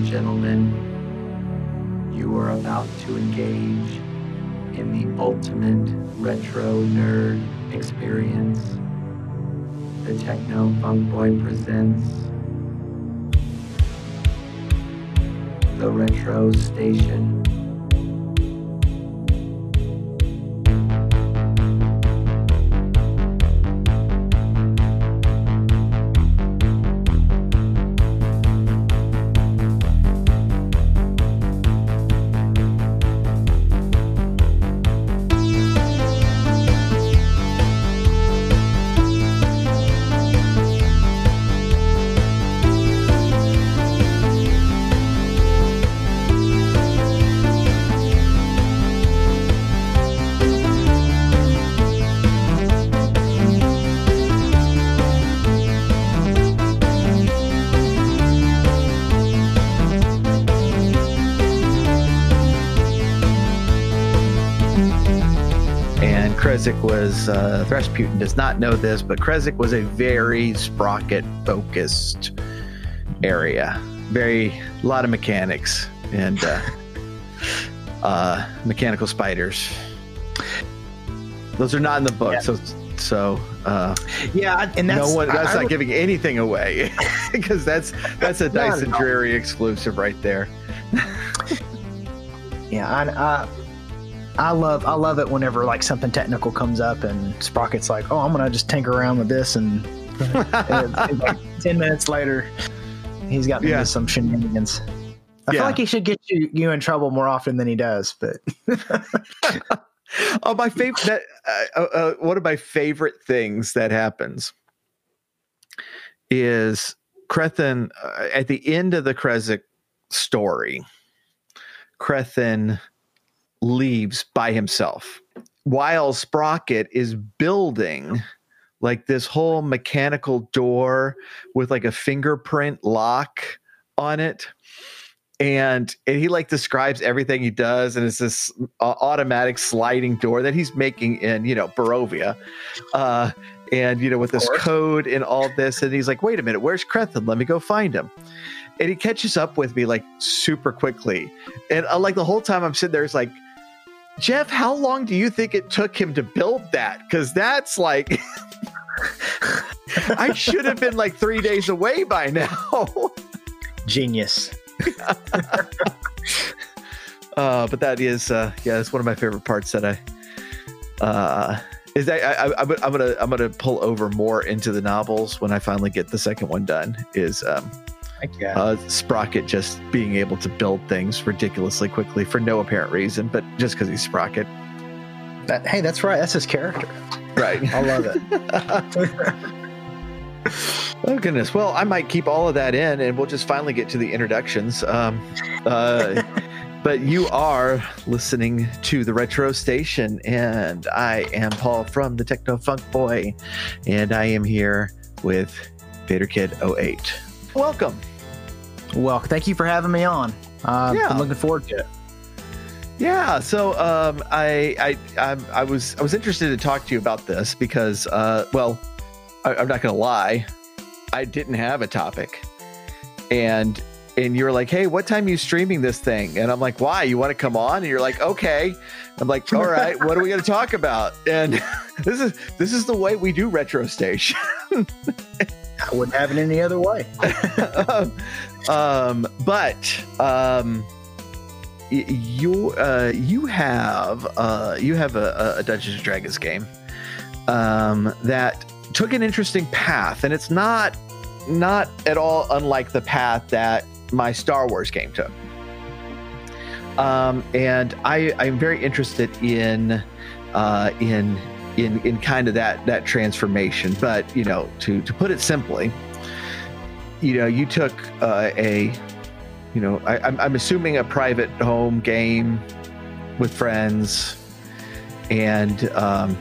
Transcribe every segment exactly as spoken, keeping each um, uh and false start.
gentlemen, you are about to engage in the ultimate retro nerd experience. The Techno Funk Boy presents The Retro Station. Krezk was, uh, Rasputin does not know this, but Krezk was a very sprocket focused area. Very, a lot of mechanics and uh, uh, mechanical spiders. Those are not in the book, yeah. so so uh, yeah, and that's no one. That's I, not I, giving anything away because that's that's a Dyson Dreary exclusive right there. yeah, and uh. I love I love it whenever like something technical comes up and Sprocket's like, oh, I'm gonna just tinker around with this, and, and like ten minutes later, he's got yeah. into some shenanigans. I yeah. feel like he should get you you in trouble more often than he does. But oh, my favorite that uh, uh, one of my favorite things that happens is Crethin uh, at the end of the Krezk story. Crethin leaves by himself while Sprocket is building like this whole mechanical door with like a fingerprint lock on it. And, and he like describes everything he does. And it's this uh, automatic sliding door that he's making in, you know, Barovia. Uh, and, you know, with this code and all this. And he's like, wait a minute, where's Crethin? Let me go find him. And he catches up with me like super quickly. And uh, like the whole time I'm sitting there, it's like, Jeff, how long do you think it took him to build that? Because that's like, I should have been like three days away by now. Genius. uh, but that is, uh, yeah, that's one of my favorite parts that I, uh, is I, I, I, I'm gonna, I'm gonna pull over more into the novels when I finally get the second one done. Is um, Uh, Sprocket just being able to build things ridiculously quickly for no apparent reason, but just because he's Sprocket. That, hey, that's right. That's his character. Right. I love it. Oh, goodness. Well, I might keep all of that in and we'll just finally get to the introductions. Um, uh, but you are listening to the Retro Station, and I am Paul from the Techno Funk Boy, and I am here with Vader Kid oh eight. Welcome. Well, thank you for having me on. Uh, yeah. I'm looking forward to it. Yeah. So um, I I I'm, I was I was interested to talk to you about this because uh, well, I, I'm not gonna lie, I didn't have a topic, and and you were like, hey, what time are you streaming this thing? And I'm like, why? You want to come on? And you're like, okay. I'm like, all right. What are we gonna talk about? And this is this is the way we do Retro Station. I wouldn't have it any other way. um, but um, y- you uh, you have uh, you have a, a Dungeons and Dragons game um, that took an interesting path, and it's not not at all unlike the path that my Star Wars game took. Um, and I I'm very interested in uh, in. in in kind of that that transformation. But you know, to to put it simply, you know, you took uh, a you know I, I'm, I'm assuming a private home game with friends, and um,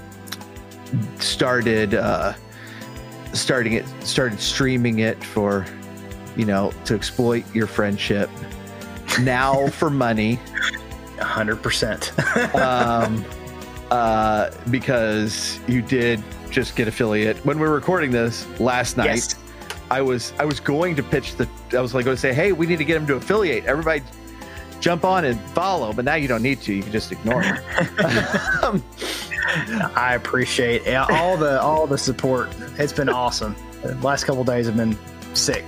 started uh, starting it started streaming it for, you know, to exploit your friendship, now for money. one hundred percent. um Uh, because you did just get affiliate. When we were recording this last night, yes. I was I was going to pitch the I was like going to say, hey, we need to get him to affiliate. Everybody jump on and follow, but now you don't need to. You can just ignore it. um, I appreciate all the all the support. It's been awesome. The last couple of days have been sick.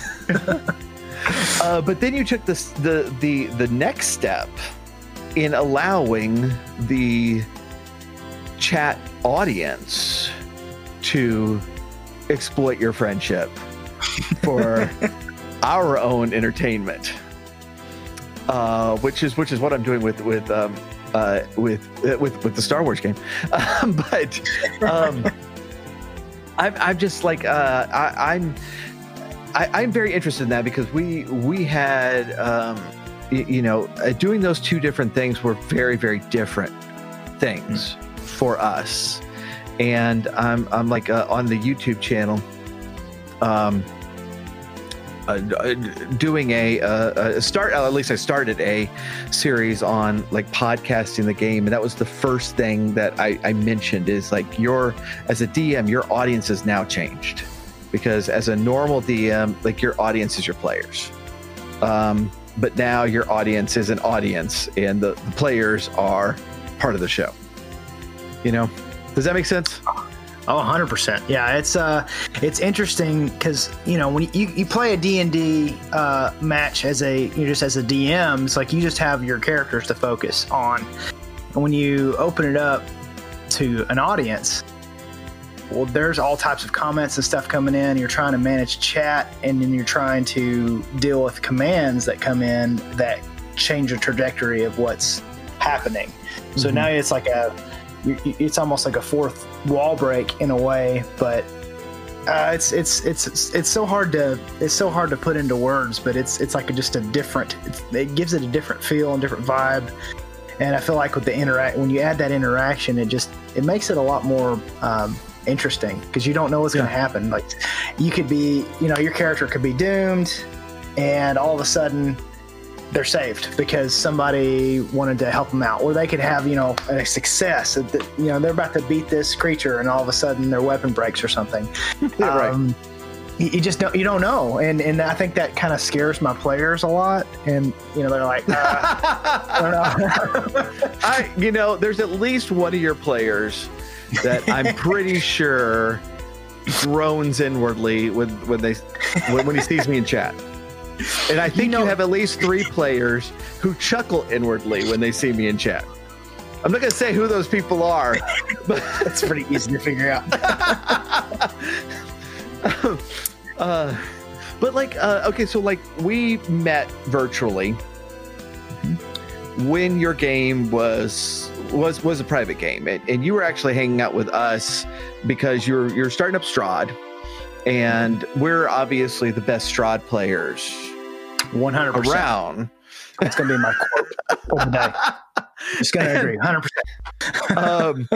uh, but then you took this the the the next step in allowing the chat audience to exploit your friendship for our own entertainment, uh, which is which is what I'm doing with with um, uh, with with with the Star Wars game. Um, but um, I'm I'm just like uh, I, I'm I, I'm very interested in that because we we had um, y- you know uh, doing those two different things were very very different things mm. for us. And I'm I'm like uh, on the YouTube channel, um, uh, doing a, a, a start. Uh, at least I started a series on like podcasting the game, and that was the first thing that I, I mentioned. Is like your as a D M, your audience has now changed because as a normal D M, like your audience is your players, um, but now your audience is an audience, and the, the players are part of the show. You know. Does that make sense? Oh, one hundred percent. Yeah, it's uh, it's interesting because, you know, when you, you play a D and D uh, match as a, you just as a D M, it's like you just have your characters to focus on. And when you open it up to an audience, well, there's all types of comments and stuff coming in. You're trying to manage chat, and then you're trying to deal with commands that come in that change the trajectory of what's happening. So mm-hmm. now it's like a, it's almost like a fourth wall break in a way, but uh, it's it's it's it's so hard to it's so hard to put into words. But it's it's like a, just a different. It's, it gives it a different feel and different vibe. And I feel like with the interact when you add that interaction, it just it makes it a lot more um, interesting because you don't know what's yeah. going to happen. Like you could be, you know, your character could be doomed, and all of a sudden they're saved because somebody wanted to help them out, or they could have, you know, a success. You know, they're about to beat this creature, and all of a sudden their weapon breaks or something. Yeah, um, right. You, you just don't, you don't know, and and I think that kind of scares my players a lot. And you know, they're like, uh, I don't know. I, you know, there's at least one of your players that I'm pretty sure groans inwardly when when they when, when he sees me in chat. And I think you, know, you have at least three players who chuckle inwardly when they see me in chat. I'm not going to say who those people are, but it's pretty easy to figure out. uh, but like, uh, okay, so like we met virtually mm-hmm. when your game was was was a private game, and, and you were actually hanging out with us because you're you're starting up Strahd. And we're obviously the best Strahd players one hundred percent around. That's going to be my quote for the day. Just going to agree, one hundred percent. um,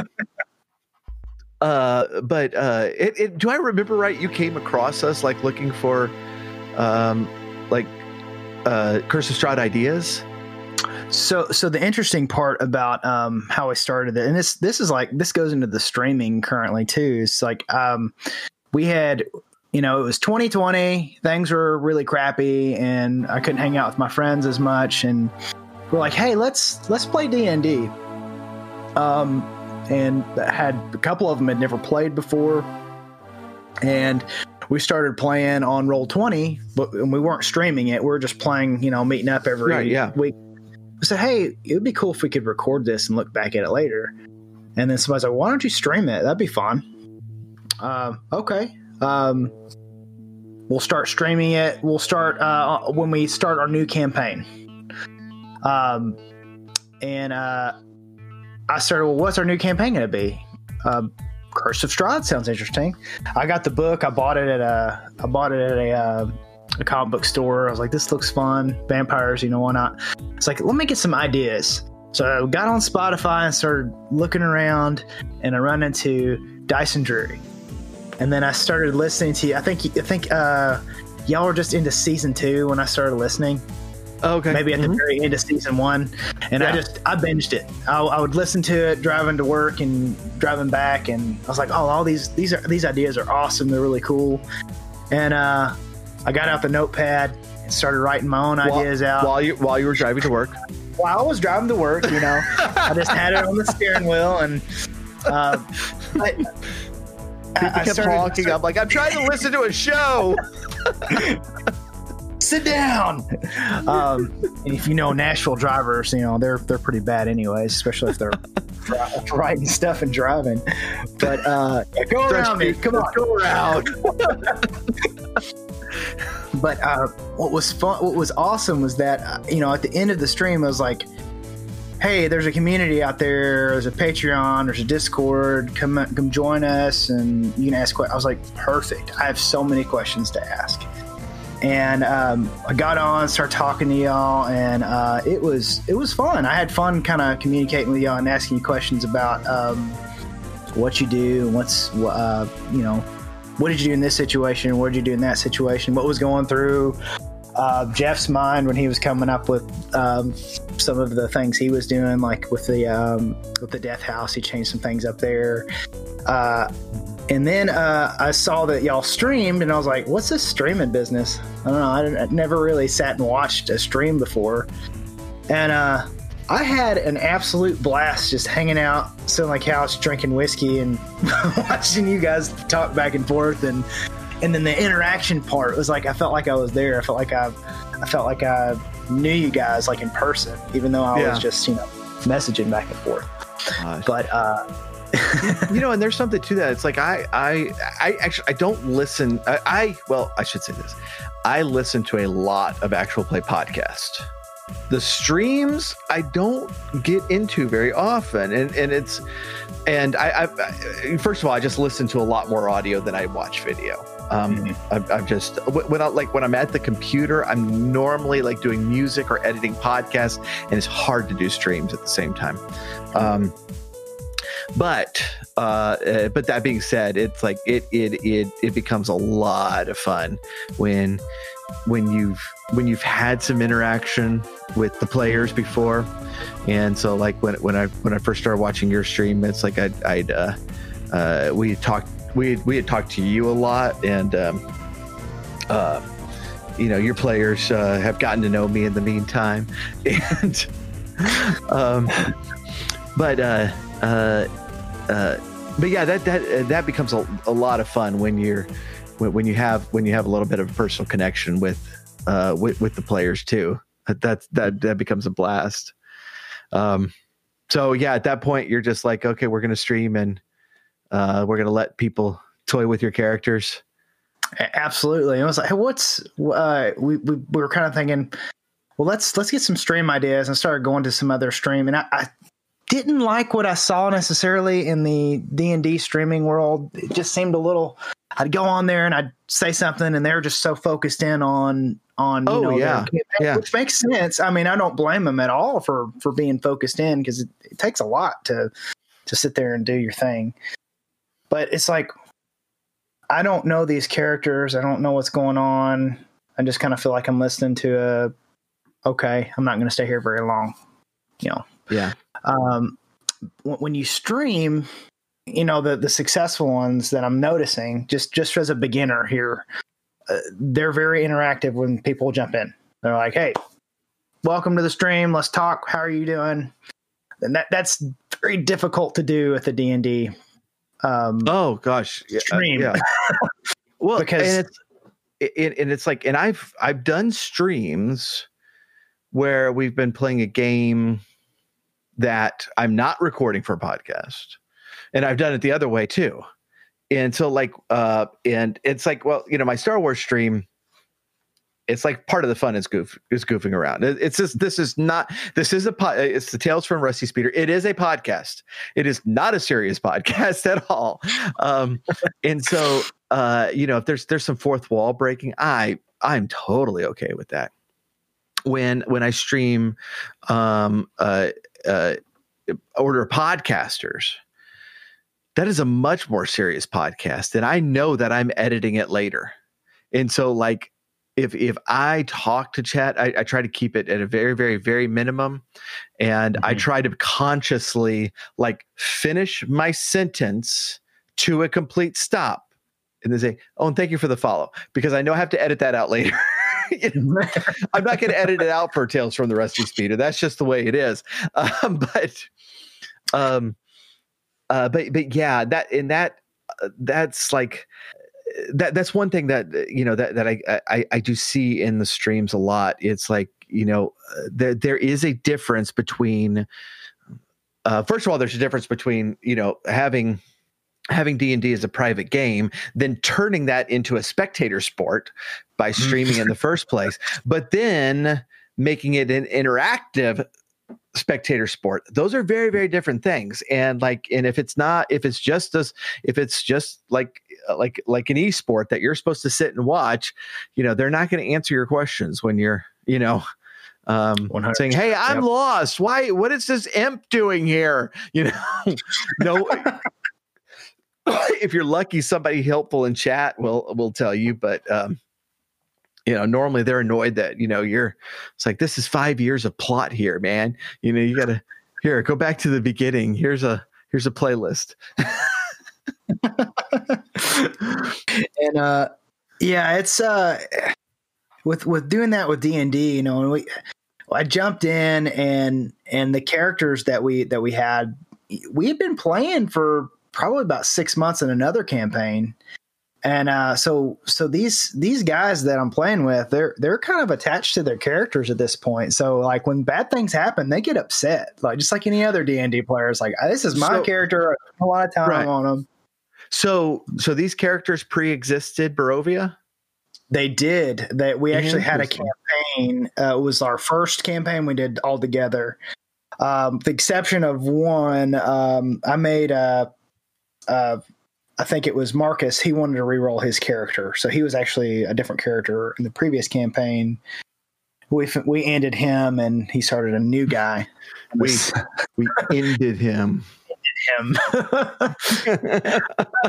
uh, but uh, it, it, do I remember right? You came across us like looking for um, like uh, Curse of Strahd ideas. So, so the interesting part about um, how I started it, and this this is like this goes into the streaming currently too. It's like um, we had, you know, it was twenty twenty. Things were really crappy, and I couldn't hang out with my friends as much. And we're like, hey, let's let's play D and D. Um, and had a couple of them had never played before, and we started playing on Roll twenty, but and we weren't streaming it. We were just playing, you know, meeting up every right, yeah. week. I said, hey, it would be cool if we could record this and look back at it later. And then somebody's like, why don't you stream it? That'd be fun. Uh, okay. Um, we'll start streaming it. We'll start uh, when we start our new campaign. Um, and uh, I started, well, what's our new campaign going to be? Uh, Curse of Strahd sounds interesting. I got the book. I bought it at a, I bought it at a, uh, a comic book store. I was like, this looks fun. Vampires, you know, why not? It's like, let me get some ideas. So I got on Spotify and started looking around, and I run into Dyson Drury. And then I started listening to you. I think I think uh, y'all were just into season two when I started listening. Oh, okay. Maybe at mm-hmm. the very end of season one. And yeah. I just, I binged it. I, I would listen to it driving to work and driving back. And I was like, oh, all these, these are, these ideas are awesome. They're really cool. And uh, I got out the notepad and started writing my own while, ideas out. while you while you were driving to work. While I was driving to work, you know, I just had it on the steering wheel, and uh, I, People I kept started, honking. I'm like, I'm trying to listen to a show. Sit down. Um, and if you know Nashville drivers, you know they're they're pretty bad anyways, especially if they're dri- writing stuff and driving. But uh, yeah, go around me, come on, go around. But uh, what was fun, what was awesome was that uh, you know at the end of the stream, I was like, "Hey, there's a community out there. There's a Patreon. There's a Discord. Come come join us, and you can ask questions." I was like, "Perfect! I have so many questions to ask." And um, I got on, started talking to y'all, and uh, it was it was fun. I had fun kind of communicating with y'all and asking you questions about um, what you do, and what's uh, you know, what did you do in this situation, what did you do in that situation, what was going through uh, Jeff's mind when he was coming up with um, some of the things he was doing, like with the um, with the Death House. He changed some things up there. Uh, And then uh, I saw that y'all streamed, and I was like, what's this streaming business? I don't know. I, didn't, I never really sat and watched a stream before. And uh, I had an absolute blast just hanging out, sitting on the couch, drinking whiskey, and watching you guys talk back and forth. And and then the interaction part was like, I felt like I was there. I felt like I, I felt like I knew you guys like in person, even though I yeah. was just, you know, messaging back and forth. Gosh. But uh you know, and there's something to that. It's like I, I, I actually I don't listen. I, I, well, I should say this. I listen to a lot of actual play podcast. The streams I don't get into very often, and and it's, and I, I first of all I just listen to a lot more audio than I watch video. Um, mm-hmm. I've, I've just when I like when I'm at the computer, I'm normally like doing music or editing podcasts, and it's hard to do streams at the same time. Um, But uh, uh, but that being said, it's like it it it it becomes a lot of fun when when you've when you've had some interaction with the players before, and so like when when I when I first started watching your stream, it's like I'd, I'd uh, uh, we talked we we had talked to you a lot, and um, uh, you know your players uh, have gotten to know me in the meantime, and um, but. Uh, Uh, uh, but yeah, that that uh, that becomes a, a lot of fun when you're when, when you have when you have a little bit of a personal connection with uh with, with the players too. That that that becomes a blast. Um, so yeah, at that point you're just like, okay, we're gonna stream and uh, we're gonna let people toy with your characters. Absolutely. I was like, hey, what's uh, we, we we were kind of thinking, well, let's let's get some stream ideas, and started going to some other stream, and I. I didn't like what I saw necessarily in the D and D streaming world. It just seemed a little, I'd go on there and I'd say something and they're just so focused in on, on, you oh, know, yeah. their, yeah. which makes sense. I mean, I don't blame them at all for, for being focused in, because it, it takes a lot to, to sit there and do your thing. But it's like, I don't know these characters. I don't know what's going on. I just kind of feel like I'm listening to a, okay, I'm not going to stay here very long, you know? Yeah. Um, when you stream, you know, the, the successful ones that I'm noticing, just, just as a beginner here, uh, they're very interactive when people jump in. They're like, hey, welcome to the stream. Let's talk. How are you doing? And that that's very difficult to do at the D and D. Um, oh gosh. stream. Uh, yeah. Well, because and it's, it, and it's like, and I've, I've done streams where we've been playing a game that I'm not recording for a podcast, and I've done it the other way too. And so like, uh, and it's like, well, you know, my Star Wars stream, it's like part of the fun is goof is goofing around. It, it's just, this is not, this is a pod, it's the Tales from Rusty Speeder. It is a podcast. It is not a serious podcast at all. Um, and so, uh, you know, if there's, there's some fourth wall breaking, I, I'm totally okay with that. When, when I stream, um, uh, uh, Order of Podcasters, that is a much more serious podcast, and I know that I'm editing it later. And so like, if, if I talk to chat, I, I try to keep it at a very, very, very minimum. And mm-hmm. I try to consciously like finish my sentence to a complete stop and they say, "Oh, and thank you for the follow," because I know I have to edit that out later. I'm not going to edit it out for Tales from the Rusty Speeder. That's just the way it is. Um, but, um, uh, but, but yeah, that in that, uh, that's like that. That's one thing that you know that that I, I I do see in the streams a lot. It's like you know uh, there there is a difference between. Uh, first of all, there's a difference between you know having. having D and D as a private game, then turning that into a spectator sport by streaming in the first place, but then making it an interactive spectator sport. Those are very, very different things. And like, and if it's not, if it's just as, if it's just like, like, like an esport that you're supposed to sit and watch, you know, they're not going to answer your questions when you're, you know, um, saying, "Hey, I'm yep. lost. Why, what is this imp doing here?" You know, no, if you're lucky, somebody helpful in chat will will tell you. But um, you know, normally they're annoyed that you know you're. It's like this is five years of plot here, man. You know, you got to here go back to the beginning. Here's a here's a playlist. and uh, yeah, it's uh, with with doing that with D and D. You know, and we I jumped in and and the characters that we that we had, we had been playing for probably about six months in another campaign. And uh, so, so these, these guys that I'm playing with, they're, they're kind of attached to their characters at this point. So like when bad things happen, they get upset, like just like any other D and D players, like this is my so, character. I spent a lot of time right. on them. So, so these characters pre-existed Barovia? They did. That we actually had a campaign. Uh, it was our first campaign we did all together. Um, the exception of one, um, I made a, Uh, I think it was Marcus. He wanted to re-roll his character, so he was actually a different character in the previous campaign. We we ended him, and he started a new guy. We we ended him. Ended him.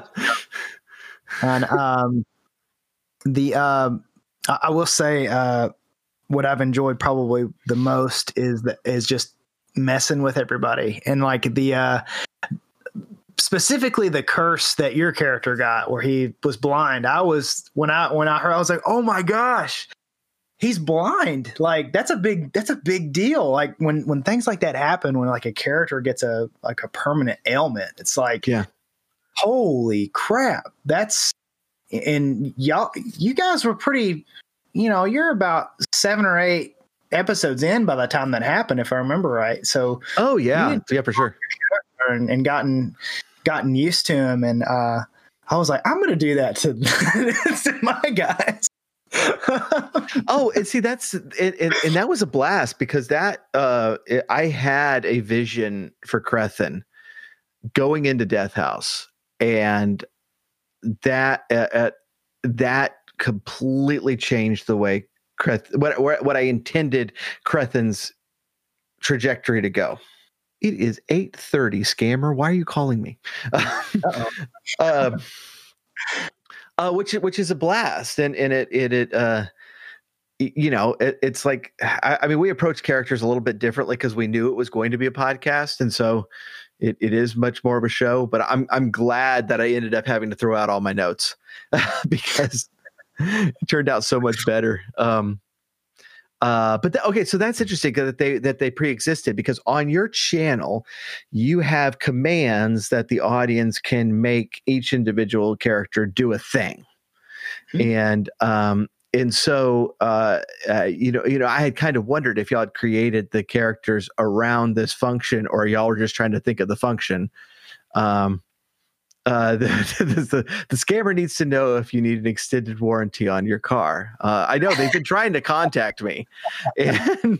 and um, the um, I, I will say uh, what I've enjoyed probably the most is that is just messing with everybody, and like the. Uh, Specifically, the curse that your character got, where he was blind. I was when I when I heard, I was like, "Oh my gosh, he's blind!" Like that's a big that's a big deal. Like when when things like that happen, when like a character gets a like a permanent ailment, it's like, yeah, holy crap! That's and y'all, you guys were pretty. You know, you're about seven or eight episodes in by the time that happened, if I remember right. So, oh yeah, yeah, for sure, and, and gotten. gotten used to him, and uh I was like, I'm gonna do that to, to my guys. Oh, and see, that's it, and, and that was a blast because that uh it, I had a vision for Crethin going into Death House, and that uh, uh, that completely changed the way Creth what what I intended Crethin's trajectory to go. It is eight thirty, scammer. Why are you calling me? uh, uh, which which is a blast, and and it it it uh, you know it, it's like I, I mean we approach characters a little bit differently because we knew it was going to be a podcast, and so it, it is much more of a show. But I'm I'm glad that I ended up having to throw out all my notes because it turned out so much better. Um, Uh, but th- okay, so that's interesting that they that they pre-existed because on your channel you have commands that the audience can make each individual character do a thing, mm-hmm. and um, and so uh, uh, you know you know I had kind of wondered if y'all had created the characters around this function or y'all were just trying to think of the function. Um, Uh, the, the, the scammer needs to know if you need an extended warranty on your car. Uh, I know they've been trying to contact me. And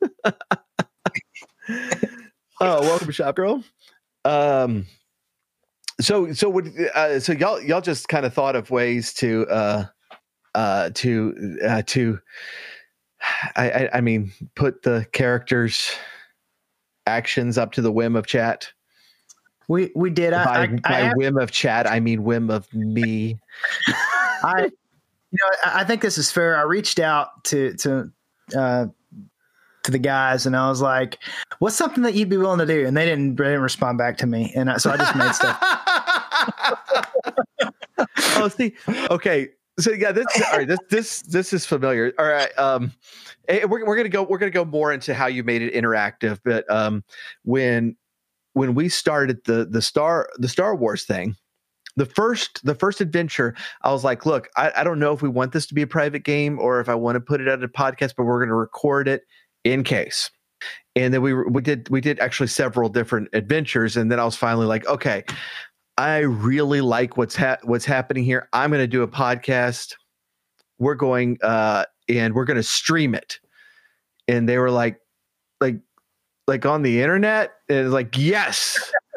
oh, welcome, Shop Girl. Um, so so would uh, so y'all y'all just kind of thought of ways to uh uh to uh, to I, I I mean put the characters' actions up to the whim of chat. We we did. By, I, by I, whim of chat, I mean whim of me. I, you know, I think this is fair. I reached out to to uh, to the guys, and I was like, "What's something that you'd be willing to do?" And they didn't they didn't respond back to me, and I, so I just made stuff. Oh, see, okay. So yeah, this all right. This this this is familiar. All right. Um, eh, we're we're gonna go we're gonna go more into how you made it interactive. But um, when when we started the the Star the Star Wars thing, the first the first adventure, I was like, look, I, I don't know if we want this to be a private game or if I want to put it out a podcast, but we're going to record it in case. And then we we did we did actually several different adventures, and then I was finally like, okay, I really like what's ha- what's happening here. I'm going to do a podcast. We're going uh, and we're going to stream it. And they were like, like, like on the internet, and it was like, yes.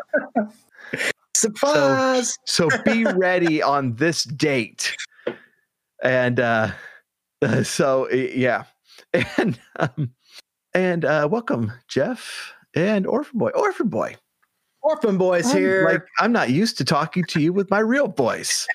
Surprise! So, so be ready on this date. And uh, uh, so yeah, and um, and uh, welcome, Jeff and Orphan Boy. Orphan Boy. Orphan Boy's I'm, here. Like, I'm not used to talking to you with my real voice.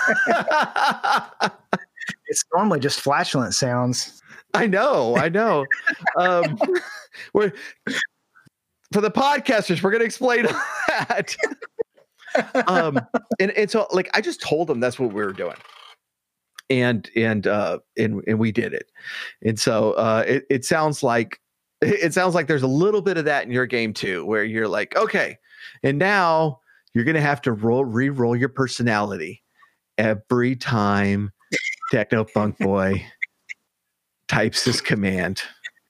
It's normally just flatulent sounds. I know, I know. Um, we're for the podcasters, we're going to explain all that. um, and, and so, like, I just told them that's what we were doing, and and uh, and and we did it. And so, uh, it it sounds like it sounds like there's a little bit of that in your game too, where you're like, okay. And now you're going to have to roll, re-roll your personality every time Techno Funk Boy types this command.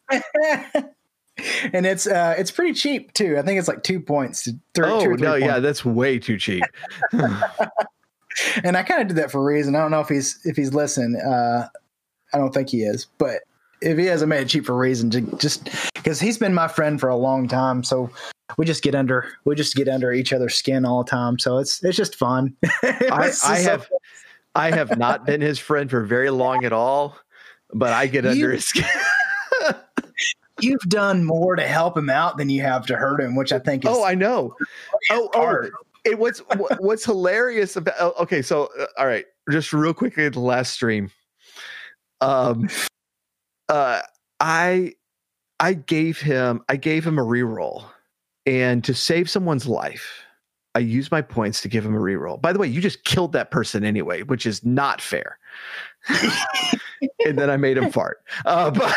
And it's uh, it's pretty cheap too. I think it's like two points. To three, oh two or three no, points. yeah, that's way too cheap. And I kind of did that for a reason. I don't know if he's if he's listening. Uh, I don't think he is, but if he hasn't made it cheap for a reason, just because he's been my friend for a long time, so. We just get under we just get under each other's skin all the time, so it's it's just fun. I, It's I so have fun. I have not been his friend for very long at all, but I get You- under his skin. You've done more to help him out than you have to hurt him, which I think is Oh, I know. Oh, oh, hard. it, what's what- what's hilarious about? oh, Okay, so uh, all right, just real quickly at the last stream, um, uh, I I gave him I gave him a reroll. And to save someone's life, I used my points to give him a reroll. By the way, you just killed that person anyway, which is not fair. And then I made him fart. Uh, but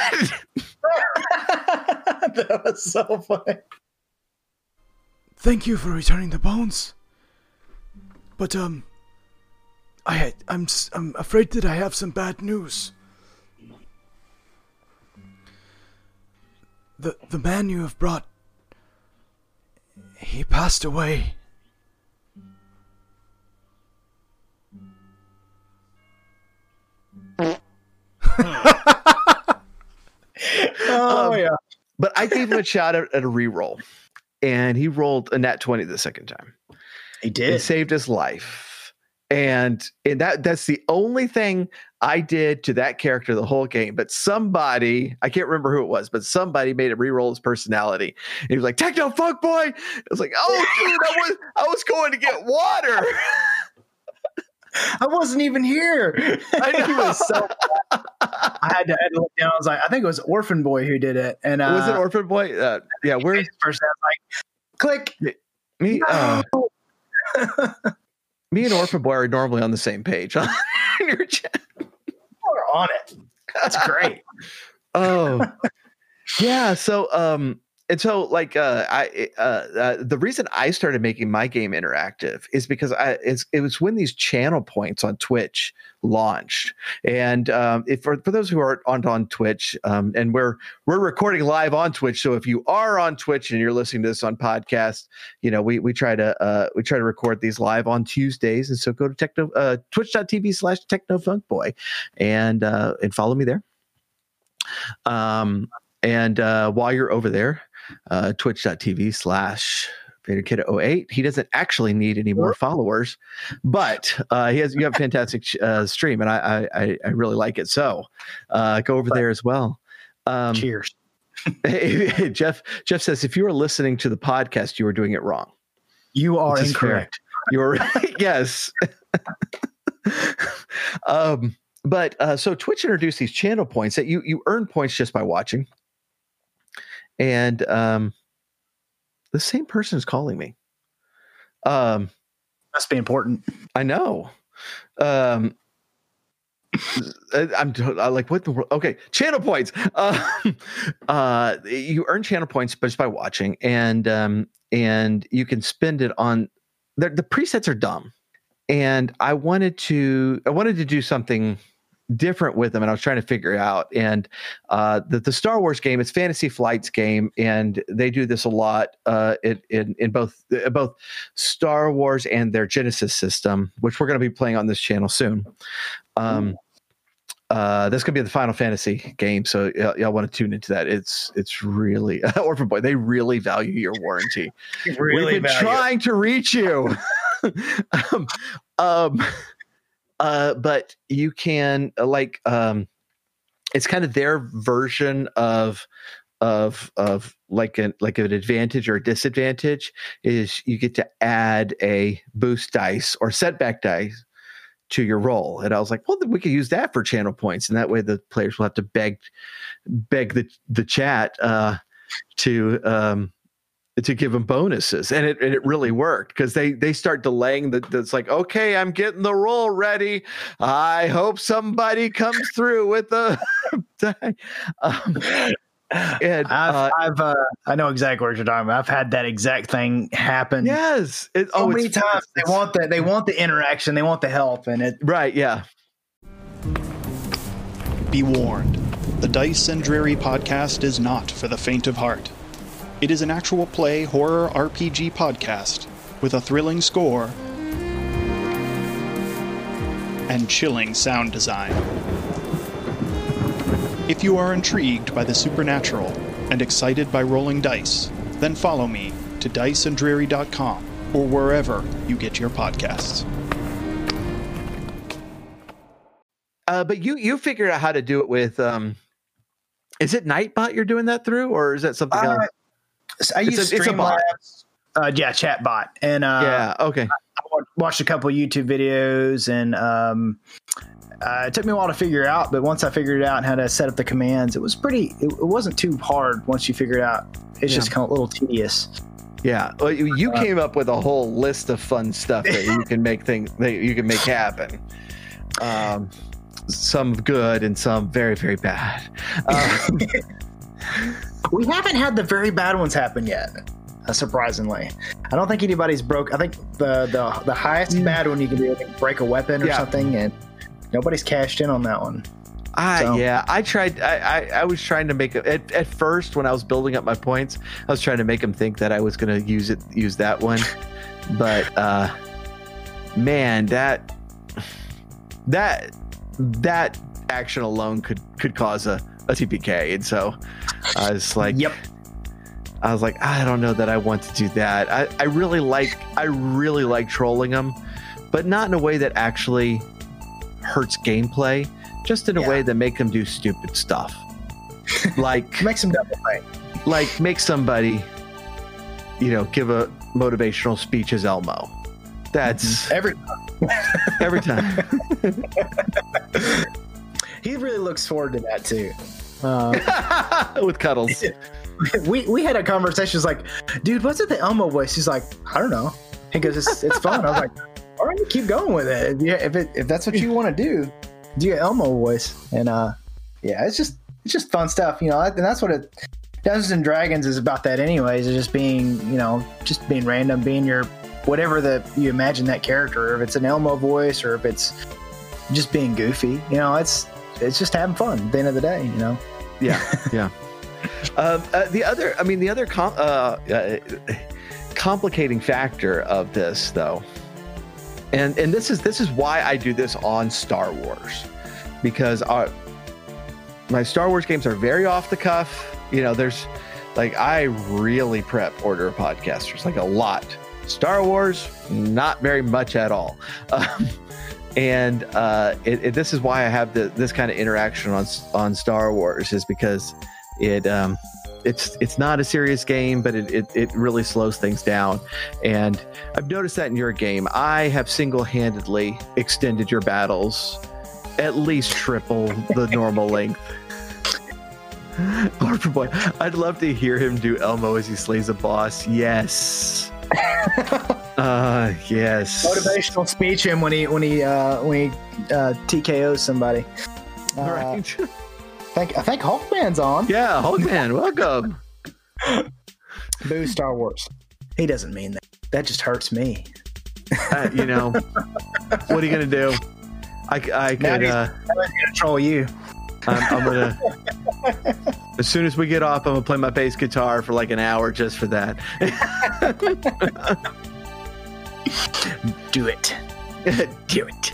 That was so funny. Thank you for returning the bones. But um, I had, I'm s- I'm afraid that I have some bad news. The the man you have brought, he passed away. Oh Um, yeah. but I gave him a shot at, at a reroll, and he rolled a nat twenty the second time. He It did. saved his life. And and that that's the only thing I did to that character the whole game. But somebody, I can't remember who it was, but somebody made it re-roll his personality. And he was like, Techno Funk Boy. I was like, oh dude, I was I was going to get water. I wasn't even here. I know. He was so I had to, I had to look down. I was like, I think it was Orphan Boy who did it. And uh Was it Orphan Boy? Uh, yeah, his where's person I was like, click. me? Uh, No. me and Orphan Boy are normally on the same page on your chat. We're on it. That's great. Oh, yeah. So, um, and so, like, uh, I, uh, uh, the reason I started making my game interactive is because I, it's, it was when these channel points on Twitch launched, and um, if for, for those who aren't on on Twitch, um, and we're we're recording live on Twitch, so if you are on Twitch and you're listening to this on podcast, you know, we we try to uh, we try to record these live on Tuesdays, and so go to techno uh, twitch.tv slash technofunkboy and uh, and follow me there. Um, and uh, while you're over there, uh, twitch.tv slash VaderKid08. He doesn't actually need any more followers, but uh, he has. You have a fantastic uh, stream, and I, I I really like it. So uh, go over there as well. Um, Cheers. Jeff Jeff says if you were listening to the podcast, you were doing it wrong. You are Which is fair. incorrect. You were yes. um, but uh, so Twitch introduced these channel points that you you earn points just by watching, and um, the same person is calling me. Um, Must be important. I know. Um, I'm I like what the world? Okay, channel points. Um, uh, you earn channel points just by watching, and um, and you can spend it on. The, the presets are dumb, and I wanted to I wanted to do something different with them, and I was trying to figure it out. And uh, the the Star Wars game, it's Fantasy Flight's game, and they do this a lot uh, in, in in both uh, both Star Wars and their Genesis system, which we're going to be playing on this channel soon. Um, uh, this could be the Final Fantasy game, so y'all, y'all want to tune into that. It's it's really Orphan Boy. They really value your warranty. Really We've been value it. trying to reach you. um, um, uh, but you can uh, like um, it's kind of their version of of of like an like an advantage or a disadvantage is you get to add a boost dice or setback dice to your roll. And I was like, well, then we could use that for channel points, and that way the players will have to beg beg the the chat uh, to um, to give them bonuses, and it and it really worked because they they start delaying the. It's like, okay, I'm getting the roll ready. I hope somebody comes through with the die. Um, and I've, uh, I've, uh, I know exactly what you're talking about. I've had that exact thing happen. yes, it, So oh, many it's, times it's, they it's- want the they want the interaction, they want the help, and it. right, yeah. Be warned, the Dice and Dreary podcast is not for the faint of heart. It is an actual play horror R P G podcast with a thrilling score and chilling sound design. If you are intrigued by the supernatural and excited by rolling dice, then follow me to dice and dreary dot com or wherever you get your podcasts. Uh, but you you figured out how to do it with um, is it Nightbot you're doing that through, or is that something Uh, else? So I It's use a- it's a bot. Streamlabs. Uh, yeah, chatbot, and uh, Yeah, okay. I wa- watched a couple YouTube videos, and um, uh, it took me a while to figure it out. But once I figured it out and how to set up the commands, it was pretty. It, it wasn't too hard once you figure it out. It's Yeah. just kind of a little tedious. Yeah, well, you, you came up with a whole list of fun stuff that you can make things that you can make happen. Um, some good and some very very bad. Um, We haven't had the very bad ones happen yet. Uh, surprisingly, I don't think anybody's broke. I think the the, the highest bad one you can do is break a weapon or Yeah. something, and nobody's cashed in on that one. I So- yeah, I tried. I, I I was trying to make it at, at first when I was building up my points. I was trying to make them think that I was going to use it, use that one, but uh, man, that that that action alone could could cause a, a T P K, and so I was like, Yep. I was like, I don't know that I want to do that. I, I really like I really like trolling them, but not in a way that actually hurts gameplay. Just in a Yeah. way that make them do stupid stuff, like Make some double pay. like make somebody, you know, give a motivational speech as Elmo. That's Every every time. he really looks forward to that too. Uh, With cuddles. we we had a conversation. It's like, dude, what's it the Elmo voice? He's like, I don't know. He goes, it's, it's fun. I was like, all right, keep going with it. If you, if, it, if that's what you want to do, do your Elmo voice. And uh, yeah, it's just it's just fun stuff, you know. And that's what it Dungeons and Dragons is about. That anyways, is just being, you know, just being random, being your whatever the you imagine that character. If it's an Elmo voice or if it's just being goofy, you know, it's it's just having fun. At the end of the day, you know. Yeah, yeah. Um, uh, the other, I mean, the other com- uh, uh, complicating factor of this, though, and and this is this is why I do this on Star Wars, because our my Star Wars games are very off the cuff. You know, there's like I really prep Order of Podcasters, like a lot. Star Wars, not very much at all. Um, and uh, it, it, this is why I have the, this kind of interaction on on Star Wars, is because it um, it's it's not a serious game, but it, it it really slows things down. And I've noticed that in your game, I have single-handedly extended your battles at least triple the normal length. Orphan Boy, I'd love to hear him do Elmo as he slays a boss. Yes. Uh, yes. Motivational speech him when he when he uh, when he uh, T K Os somebody. Uh, Right. I think I think Hulkman's on. Yeah, Hulkman, welcome. Boo Star Wars. He doesn't mean that. That just hurts me. Uh, you know, what are you gonna do? I, I Now could. he's, Uh, now he's gonna troll you. I'm, I'm gonna. As soon as we get off, I'm gonna play my bass guitar for like an hour just for that. Do it. Do it.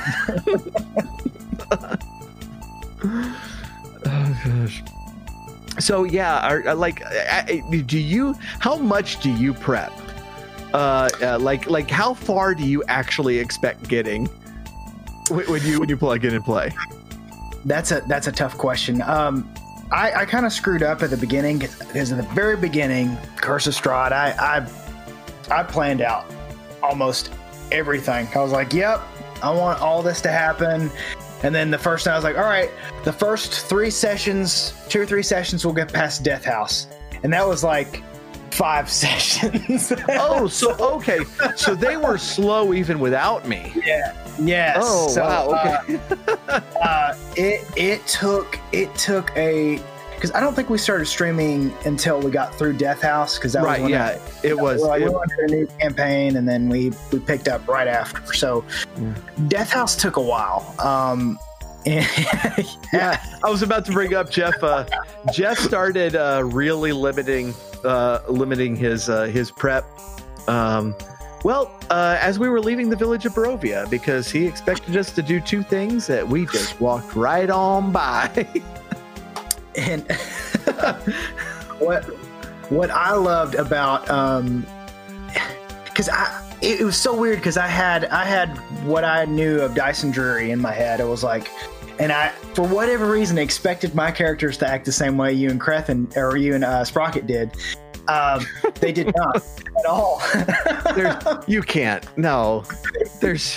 Oh gosh. So yeah, are, are, like, I, I- do you? How much do you prep? Uh, uh, like, like how far do you actually expect getting when, when you when you plug in and play? That's a that's a tough question. Um, I, I kind of screwed up at the beginning because at the very beginning, Curse of Strahd, I, I I planned out almost everything. I was like, "Yep, I want all this to happen." And then the first time I was like, "All right, the first three sessions, two or three sessions, we'll get past Death House," and that was like five sessions. Oh, so okay, so they were slow even without me. yeah, yes. Oh So, wow, uh, okay. uh, it it took it took a because I don't think we started streaming until we got through Death House because that was Right, when yeah, it was. Well, it- we went to a new campaign and then we we picked up right after. So Yeah. Death House took a while. Um, and Yeah, I was about to bring up Jeff. Uh, Jeff started uh, really limiting uh, limiting his uh, his prep. Um, well, uh, as we were leaving the village of Barovia, because he expected us to do two things that we just walked right on by. and what what I loved about um because I it, it was so weird because I had I had what I knew of Dyson Drury in my head. It was like, and I for whatever reason expected my characters to act the same way you and Crethin or you and uh, Sprocket did. Um, they did not at all. There's, you can't. No, there's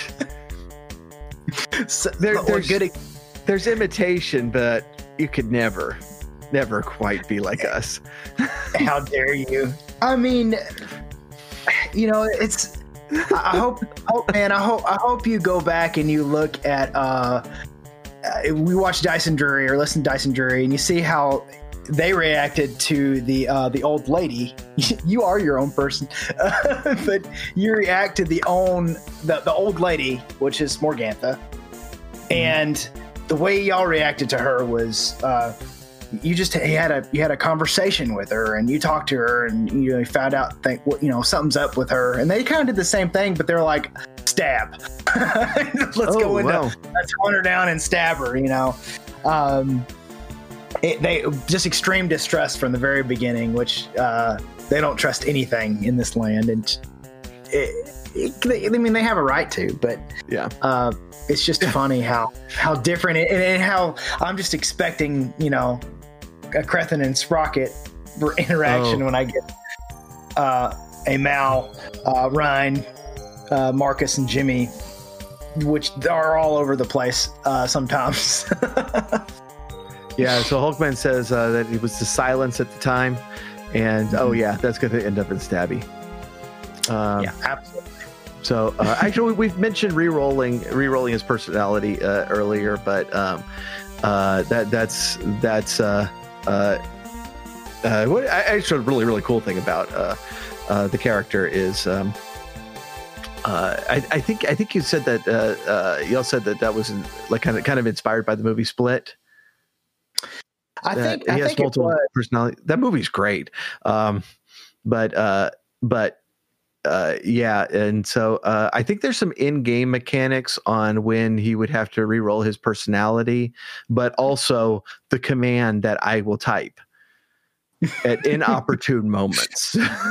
So, there, but what there's good. there's imitation, but you could never, never quite be like us. How dare you? I mean, you know, it's. I I hope, hope, man. I hope, I hope you go back and you look at. Uh, uh, we watched Dyson Drury or listen to Dyson Drury, and you see how they reacted to the uh, the old lady. You are your own person, but you react to the own the, the old lady, which is Morgantha, and the way y'all reacted to her was. Uh, You just you had a you had a conversation with her and you talked to her and you know, you found out think what you know something's up with her and they kind of did the same thing but they're like stab let's Oh, go into wow. let's hunt her down and stab her you know um, it, they just extreme distrust from the very beginning which uh, they don't trust anything in this land and it, it, they, I mean they have a right to but Yeah. uh, it's just funny how how different it, and, and how I'm just expecting you know a Crethin and Sprocket interaction Oh. when I get uh, a Mal, uh, Ryan, uh, Marcus, and Jimmy, which are all over the place uh, sometimes. Yeah, so Hulkman says uh, that it was the silence at the time, and oh yeah, that's going to end up in Stabby. Um, yeah, absolutely. So uh, actually, we've mentioned re-rolling, re-rolling his personality uh, earlier, but um, uh, that that's that's uh, uh, uh, what I actually a really really cool thing about uh, uh, the character is. Um, uh, I, I think I think you said that uh, uh, y'all said that that was like kind of kind of inspired by the movie Split. I that think he I has think it multiple was. personality. That movie's great, um, but uh, but uh, yeah, and so uh, I think there's some in-game mechanics on when he would have to re-roll his personality, but also the command that I will type at inopportune moments.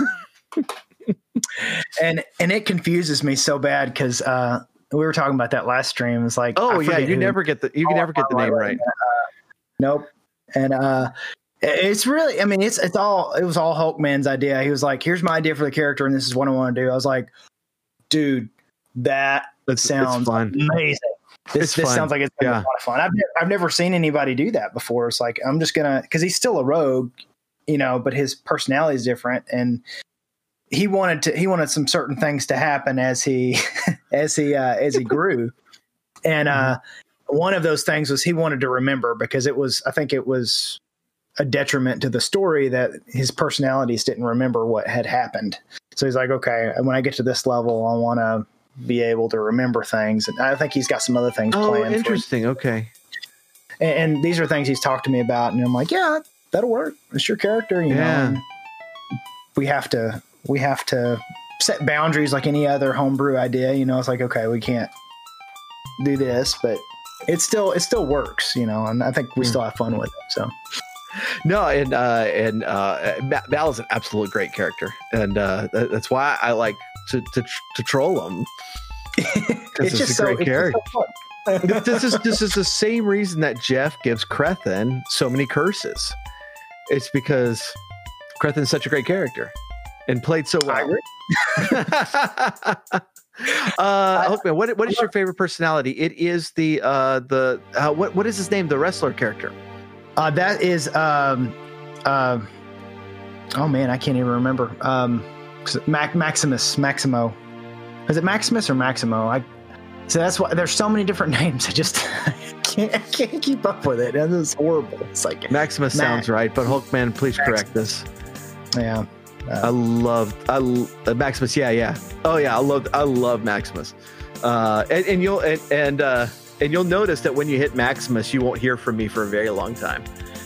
and and it confuses me so bad because uh, we were talking about that last stream. It's like Oh I yeah, forget you who- never get the you can Oh, never get the oh, name right, right. Uh, nope. And uh, it's really, I mean, it's it's all it was all Hulkman's idea. He was like, "Here's my idea for the character, and this is what I want to do." I was like, "Dude, that It's, sounds it's fun. amazing. This, It's this fun. sounds like it's gonna Yeah. be a lot of fun." I've never, I've never seen anybody do that before. It's like I'm just gonna because he's still a rogue, you know, but his personality is different, and he wanted to he wanted some certain things to happen as he as he uh, as he grew, and uh, one of those things was he wanted to remember, because it was I think it was a detriment to the story that his personalities didn't remember what had happened. So he's like, okay, when I get to this level, I want to be able to remember things, and I think he's got some other things Oh, planned. interesting. For okay. and, and these are things he's talked to me about, and I'm like, yeah, that'll work. It's your character, you Yeah. know. And we have to we have to set boundaries like any other homebrew idea. You know, it's like, okay, we can't do this, but it still it still works, you know, and I think we Mm. still have fun with it. So No, and uh, and uh, Ma- Val is an absolute great character, and uh, that, that's why I like to to, to troll him. it's is just a so great it's just character. so fun. this is this is the same reason that Jeff gives Crethin so many curses. It's because Crethin's such a great character and played so I well. agree. uh, Hookman, what what is your favorite personality? It is the uh, the uh, what what is his name? The wrestler character. Uh, that is, um, uh, oh man, I can't even remember. Um, Mac- Maximus, Maximo. Is it Maximus or Maximo? I. So that's why there's so many different names. I just can't, I can't keep up with it. And it's horrible. It's like Maximus Mac- sounds right, but Hulkman, please correct this. yeah. I love I l- uh, Maximus. Yeah, yeah. Oh yeah, I love I love Maximus. Uh, and, and you'll and and, uh, and you'll notice that when you hit Maximus, you won't hear from me for a very long time.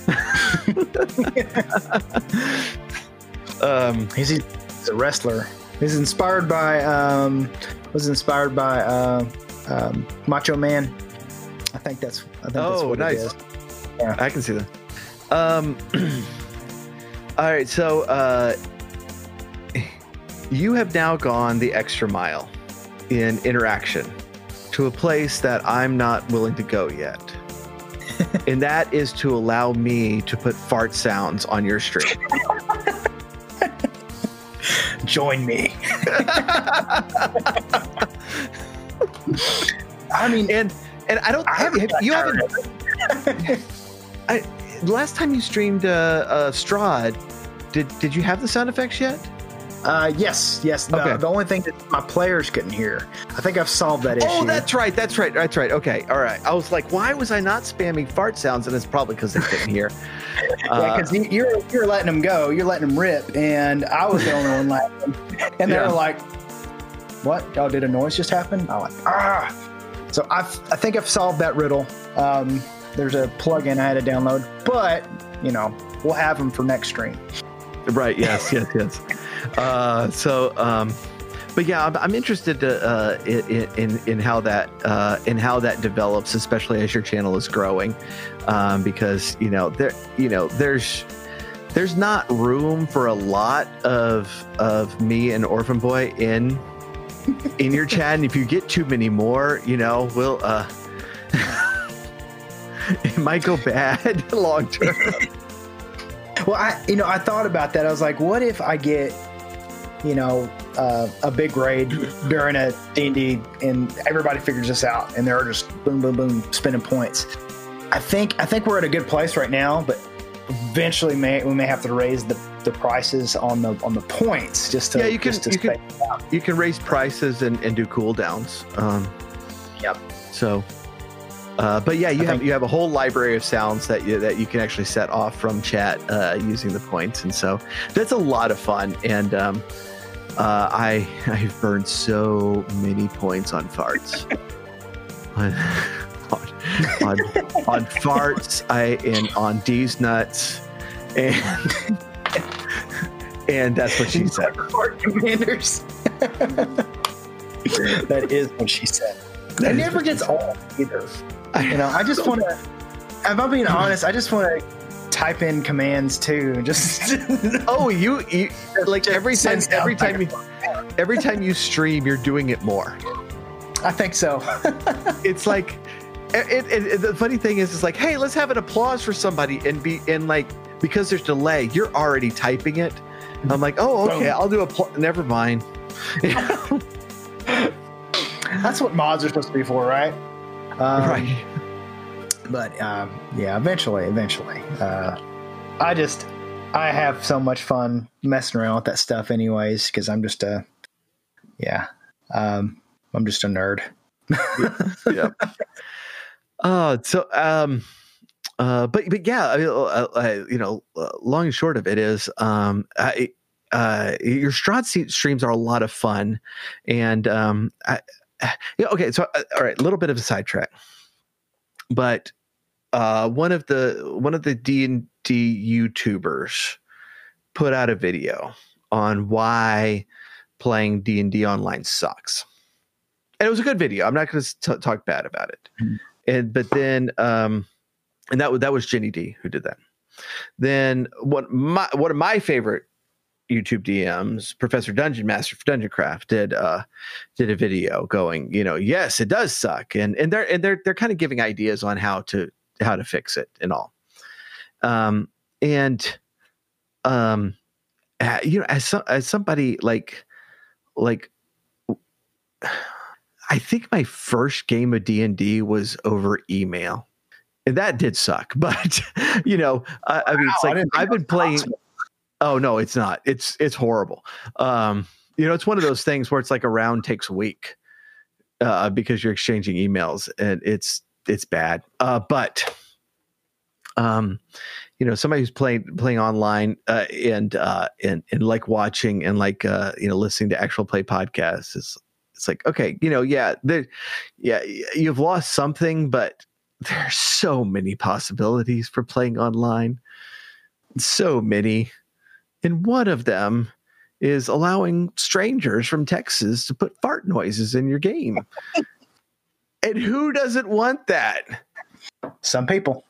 um, He's, he's a wrestler. He's inspired by um, was inspired by uh, um, Macho Man. I think that's. I think that's oh, what nice. it is. Yeah. I can see that. Um, all right, so uh, you have now gone the extra mile in interaction to a place that I'm not willing to go yet. And that is to allow me to put fart sounds on your stream. Join me. I mean, and and I don't I have, haven't have you got haven't I last time you streamed uh, uh Strahd, did did you have the sound effects yet? Uh, yes, yes. The, Okay. the only thing that my players couldn't hear, I think I've solved that issue. Oh, that's right. That's right. That's right. Okay. All right. I was like, why was I not spamming fart sounds? And it's probably because they couldn't hear. Yeah, Uh, because you're you're letting them go, you're letting them rip, and I was the only one laughing, and they Yeah. were like, "What? Y'all did a noise just happen?" I'm like, "Ah!" So I I think I've solved that riddle. Um, there's a plugin I had to download, but you know we'll have them for next stream. Right. Yes. Yes. Yes. Uh, so, um, but yeah, I'm, I'm interested to, uh, in, in in how that uh, in how that develops, especially as your channel is growing, um, because you know there you know there's there's not room for a lot of of me and Orphan Boy in in your chat, and if you get too many more, you know, we'll uh, it might go bad long term. Well, I you know I thought about that. I was like, what if I get you know uh, a big raid during a D and D and everybody figures this out and they're just boom boom boom spending points. I think I think we're at a good place right now, but eventually may we may have to raise the, the prices on the on the points just to Yeah, you can- just to you can- stay out. You can raise prices and, and do cooldowns. Um, Yep. So, uh, but yeah, you I have think- you have a whole library of sounds that you that you can actually set off from chat uh, using the points, and so that's a lot of fun. And um, uh, I I've burned so many points on farts. on, on, on farts, I and on D's nuts, and and that's what she said. Fort Commanders. That is what she said. It never gets old either. You know, I just want to. If I'm being honest, I just want to type in commands too, and just. Oh, you, you like every time Send every sound time you every time you stream, you're doing it more. I think so. It's like it, it, it, the funny thing is, it's like, hey, let's have an applause for somebody, and be and like because there's delay, you're already typing it. I'm like, oh, okay, I'll do a pl- never mind. That's what mods are supposed to be for, right? Um, Right. But um, yeah, eventually, eventually. Uh, I just, I have so much fun messing around with that stuff, anyways, because I'm just a yeah, um, I'm just a nerd. Yeah. Oh, so um, uh, but but yeah, I mean, uh, uh, you know, uh, long and short of it is, um, I, uh, your Strahd streams are a lot of fun, and um, I, yeah, okay, so uh, all right, a little bit of a sidetrack, but uh, one of the one of the D and D YouTubers put out a video on why playing D and D online sucks. And it was a good video. I'm not going to talk bad about it. Mm-hmm. And but then, um, and that that was Jenny D who did that. Then what my one of my favorite YouTube D Ms, Professor Dungeon Master for Dungeon Craft, did uh, did a video going, you know, yes, it does suck, and and they're and they're they're kind of giving ideas on how to how to fix it and all. Um, and um, you know, as some, as somebody like like. I think my first game of D and D was over email, and that did suck. But you know, I, I mean, it's like I've been playing. Possible. Oh no, it's not. It's it's horrible. Um, you know, it's one of those things where it's like a round takes a week uh, because you're exchanging emails, and it's it's bad. Uh, but um, you know, somebody who's playing playing online uh, and uh, and and like watching and like uh, you know listening to actual play podcasts is. It's like, okay, you know, yeah, there, yeah, you've lost something, but there's so many possibilities for playing online. So many. And one of them is allowing strangers from Texas to put fart noises in your game. And who doesn't want that? Some people.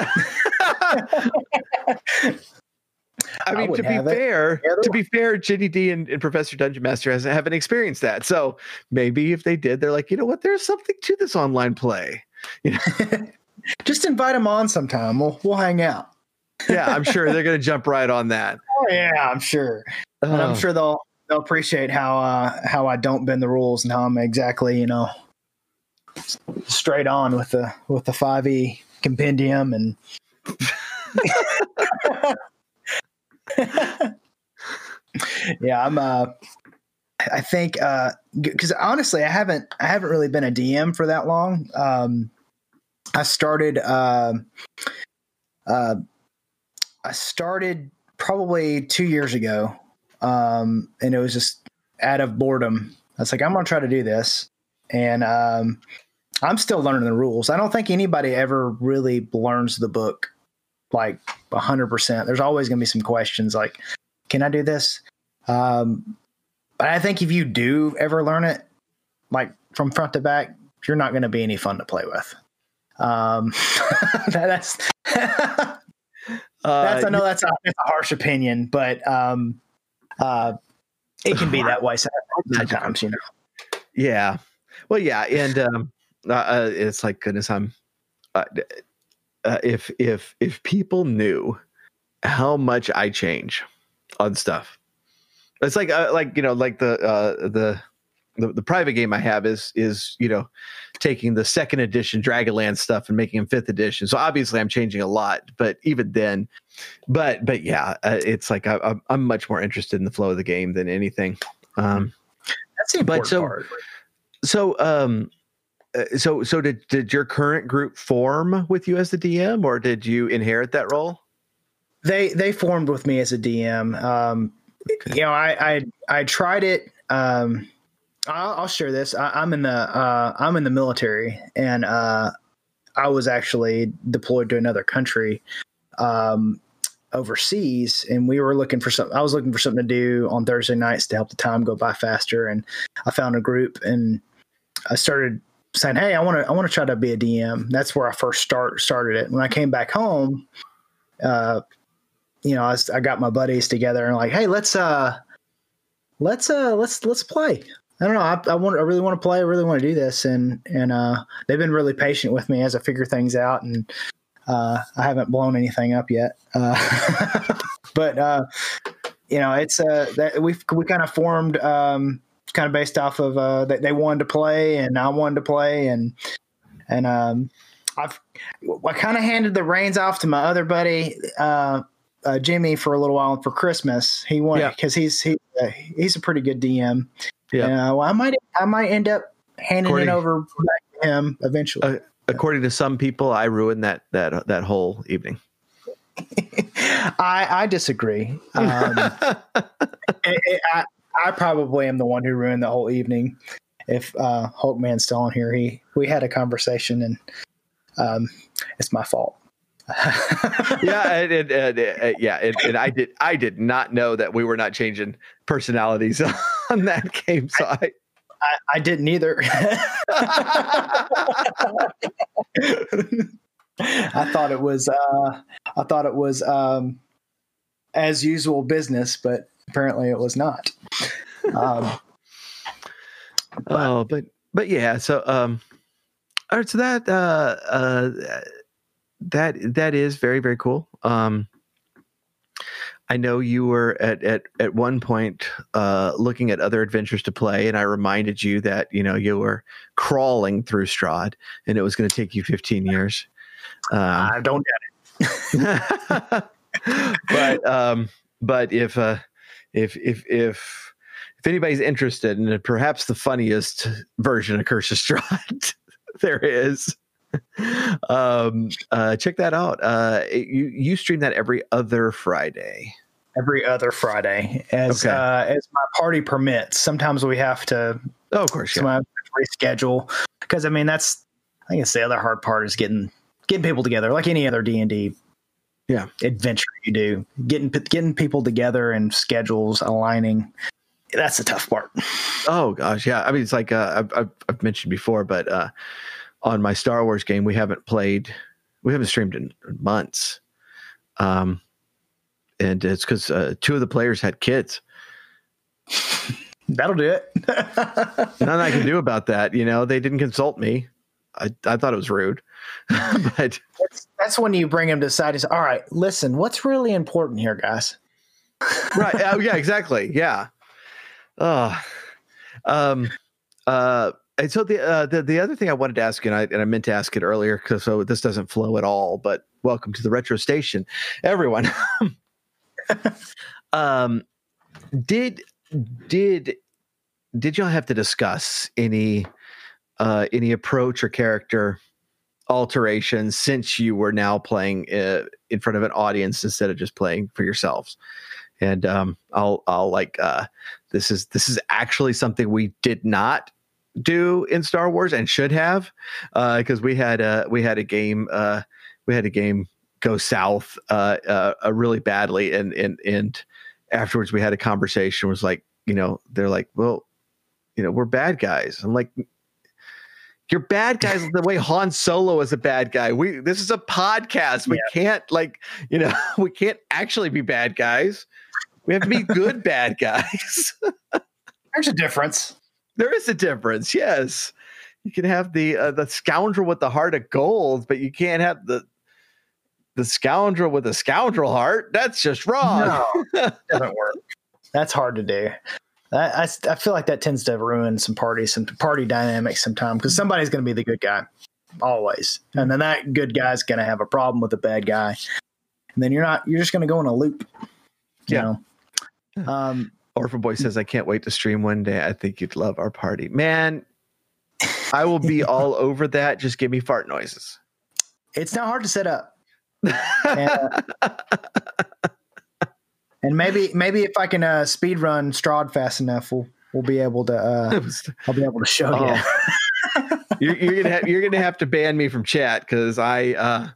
I mean, I to be fair, yeah, to be fair, Jenny D and, and Professor Dungeon Master hasn't haven't experienced that. So maybe if they did, they're like, you know what? There's something to this online play. You know? Just invite them on sometime. We'll we'll hang out. Yeah, I'm sure they're going to jump right on that. Oh yeah, I'm sure. Oh. And I'm sure they'll they'll appreciate how uh, how I don't bend the rules and how I'm exactly you know straight on with the with the five E compendium and. yeah, I'm. Uh, I think because uh, honestly, I haven't. I haven't really been a D M for that long. Um, I started. Uh, uh, I started probably two years ago, um, and it was just out of boredom. I was like, I'm going to try to do this, and um, I'm still learning the rules. I don't think anybody ever really learns the book. Like a hundred percent. There's always going to be some questions like, can I do this? Um, but I think if you do ever learn it, like from front to back, you're not going to be any fun to play with. Um, that's, that's, I know that's a, that's a harsh opinion, but um, uh, it can be that way sometimes, you know? Yeah. Well, yeah. And um, uh, it's like, goodness, I'm, uh, Uh, if if if people knew how much I change on stuff, it's like uh, like you know like the, uh, the the the private game I have is is you know taking the second edition Dragonlance stuff and making them fifth edition. So obviously I'm changing a lot, but even then, but but yeah, uh, it's like I, I'm I'm much more interested in the flow of the game than anything. Um, That's the important so, part. So um. So, so did, did your current group form with you as the D M, or did you inherit that role? They they formed with me as a D M. Um, okay. You know, I, I I tried it. Um, I'll, I'll share this. I, I'm in the uh, I'm in the military, and uh, I was actually deployed to another country um, overseas, and we were looking for something. I was looking for something to do on Thursday nights to help the time go by faster, and I found a group, and I started saying, hey, I want to I want to try to be a D M. That's where I first start started it. When I came back home, uh, you know, I, was, I got my buddies together and like, hey, let's uh, let's uh, let's let's play. I don't know. I, I want I really want to play. I really want to do this, and and uh, they've been really patient with me as I figure things out, and uh, I haven't blown anything up yet. Uh, but uh, you know, it's uh, that we we kind of formed. Um, kind of based off of uh they, they wanted to play and I wanted to play and and um I've I kind of handed the reins off to my other buddy uh uh, Jimmy for a little while for Christmas. He wanted because Yeah. he's he, uh, he's a pretty good D M. Yeah. Uh, well, I might I might end up handing According- it over back to him eventually. Uh, according to some people, I ruined that that that whole evening. I I disagree. Um, it, it, I I probably am the one who ruined the whole evening. If uh, Hulkman's still on here, he we had a conversation and um, it's my fault. yeah, and, and, and, uh, yeah, and, and I did. I did not know that we were not changing personalities on that game. So I, I, I didn't either. I thought it was. Uh, I thought it was um, as usual business, but apparently it was not. Um, oh, but but yeah. So um, all right. So that uh uh that that is very very cool. Um, I know you were at at at one point uh looking at other adventures to play, and I reminded you that you know you were crawling through Strahd, and it was going to take you fifteen years. Um, I don't doubt it. but um, but if uh, if if if if anybody's interested in perhaps the funniest version of Curse of Strahd there is, um, uh, check that out. Uh, you you stream that every other Friday. Every other Friday, as Okay. uh, as my party permits. Sometimes we have to. Oh, of course, yeah. Sometimes we have to reschedule because I mean that's I think it's the other hard part is getting getting people together like any other D and D Yeah. adventure you do. Getting getting people together and schedules aligning. That's the tough part. Oh gosh, yeah. I mean, it's like uh, I've, I've I've mentioned before, but uh, on my Star Wars game, we haven't played, we haven't streamed in months, um, and it's because uh, two of the players had kids. That'll do it. Nothing I can do about that. You know, they didn't consult me. I I thought it was rude, but that's, that's when you bring them to the side and say, all right, listen, what's really important here, guys? right. Oh, yeah, exactly. Yeah. Oh, um, uh, and so the, uh, the, the other thing I wanted to ask you, and I, and I meant to ask it earlier, cause so this doesn't flow at all, but welcome to the Retro Station, everyone. um, did, did, did y'all have to discuss any, uh, any approach or character alterations since you were now playing uh, in front of an audience instead of just playing for yourselves? And um, I'll I'll like uh, this is this is actually something we did not do in Star Wars and should have, because uh, we had a we had a game uh, we had a game go south uh, uh, uh, really badly, and and and afterwards we had a conversation. Was like, you know, they're like, well, you know, we're bad guys. I'm like, you're bad guys the way Han Solo is a bad guy. We this is a podcast. We Yeah. can't like, you know, we can't actually be bad guys. We have to be good bad guys. There's a difference. There is a difference. Yes. You can have the uh, the scoundrel with the heart of gold, but you can't have the the scoundrel with a scoundrel heart. That's just wrong. No, doesn't work. That's hard to do. I, I, I feel like that tends to ruin some parties, some party dynamics sometimes because somebody's going to be the good guy always. And then that good guy's going to have a problem with the bad guy. And then you're not, you're just going to go in a loop. You Yeah. know? Um, Orphan Boy says, I can't wait to stream one day. I think you'd love our party. Man, I will be all over that. Just give me fart noises. it's not hard to set up. And, uh, and maybe, maybe if I can uh, speed run Strahd fast enough, we'll, we'll be able to, uh, I'll be able to show Oh. you. you're, you're gonna have, you're gonna have to ban me from chat because I uh,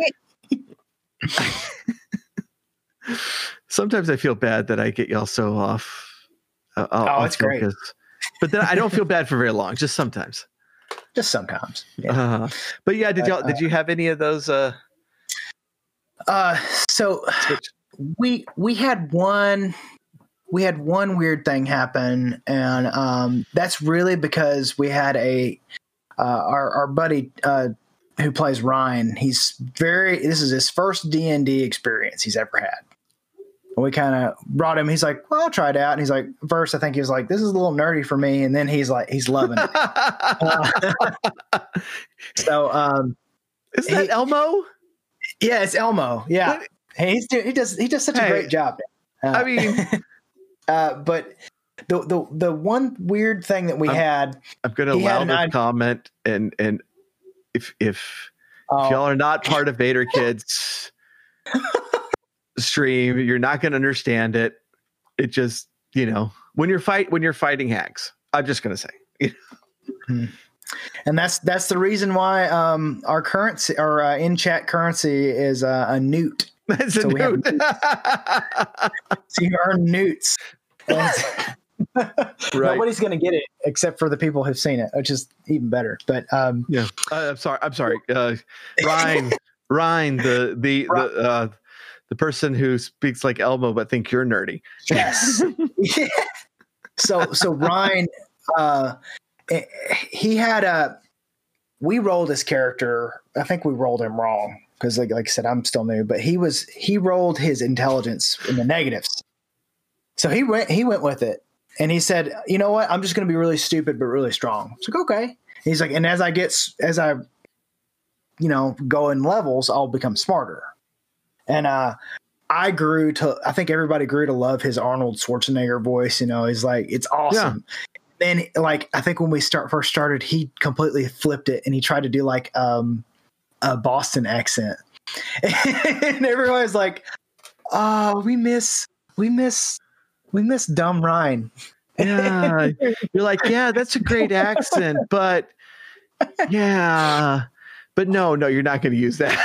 sometimes I feel bad that I get y'all so off. Uh, Oh, off it's great. focus. But then I don't feel bad for very long. Just sometimes. Just sometimes. Yeah. Uh, but yeah, did y'all did you have any of those? Uh, Uh, so switch? we we had one we had one weird thing happen, and um, that's really because we had a uh, our our buddy uh, who plays Ryan. He's very this is his first D and D experience he's ever had. And we kind of brought him. He's like, "Well, I'll try it out." And he's like, first, I think he was like, "This is a little nerdy for me," and then he's like, he's loving it. Uh, so, um, Is that he- Elmo? yeah, it's Elmo. Yeah. What? He's do, he does he does such Hey, a great job. Uh, I mean, uh, but the the the one weird thing that we I'm- had. I'm going to He had allow an this idea- comment, and and if if Oh, if y'all are not part of Vader Kids stream, you're not going to understand it. It just, you know, when you're fight when you're fighting hacks, I'm just going to say. and that's that's the reason why um, our currency, our uh, in chat currency, is uh, a newt. That's a So we have note. So you earn newts. Right. Nobody's going to get it except for the people who've seen it, which is even better. But um, Yeah. Uh, I'm sorry. I'm sorry. Uh, Ryan, Ryan, the the the uh, the person who speaks like Elmo but think you're nerdy. yes. Yeah. So so Ryan, uh, he had a. We rolled his character. I think we rolled him wrong because, like, like I said, I'm still new. But he was he rolled his intelligence in the negatives. So he went he went with it, and he said, "You know what? I'm just going to be really stupid but really strong." It's like, okay. He's like, and as I get as I, you know, go in levels, I'll become smarter. And uh, I grew to. I think everybody grew to love his Arnold Schwarzenegger voice. You know, he's like, it's awesome. Then, like, I think when we start first started, he completely flipped it, and he tried to do like um, a Boston accent, and everybody's like, "Oh, we miss, we miss." We miss dumb Ryan. Yeah. You're like, yeah, that's a great accent, but yeah. But no, no, you're not going to use that.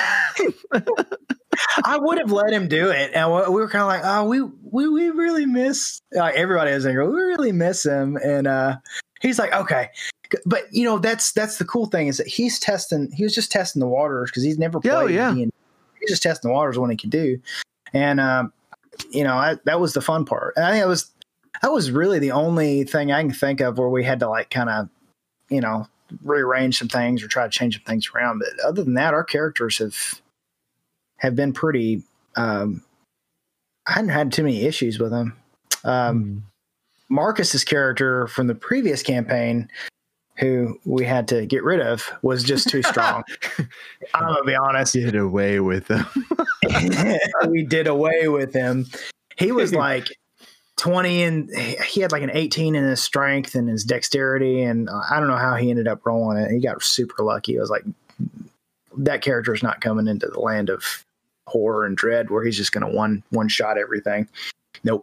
I would have let him do it. And we were kind of like, oh, we, we, we really miss, like everybody was like, we really miss him. And uh, he's like, okay. But, you know, that's that's the cool thing is that he's testing, he was just testing the waters because he's never played. Oh, yeah. D and D. He's just testing the waters what he can do. And, um, you know, I, that was the fun part. And I think it was, that was really the only thing I can think of where we had to like kind of, you know, rearrange some things or try to change some things around. But other than that, our characters have, have been pretty, um, I hadn't had too many issues with them. Um, Mm. Marcus's character from the previous campaign, who we had to get rid of, was just too strong. I'm gonna be honest. Get away with them. We did away with him. He was like twenty and he had like an eighteen in his strength and his dexterity. And I don't know how he ended up rolling it. He got super lucky. It was like, that character is not coming into the land of horror and dread where he's just going to one, one shot everything. Nope.